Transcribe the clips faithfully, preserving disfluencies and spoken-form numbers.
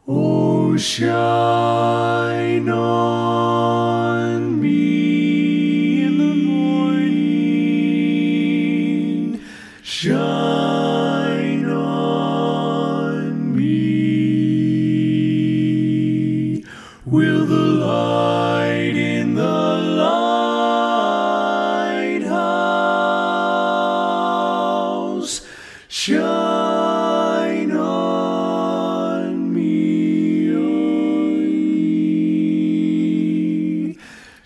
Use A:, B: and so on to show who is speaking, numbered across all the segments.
A: Oh, shine on me in the morning, shine on me. Will the light in the lighthouse shine on me?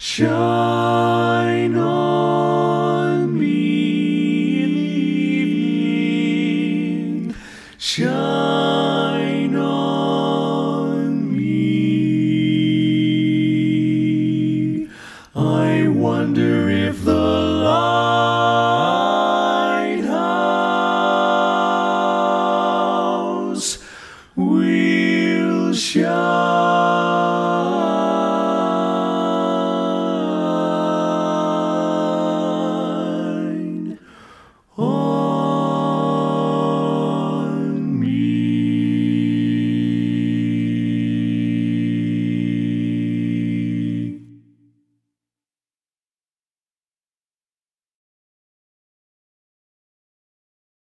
A: Shine on me in the evening, shine on me. I wonder if the lighthouse will shine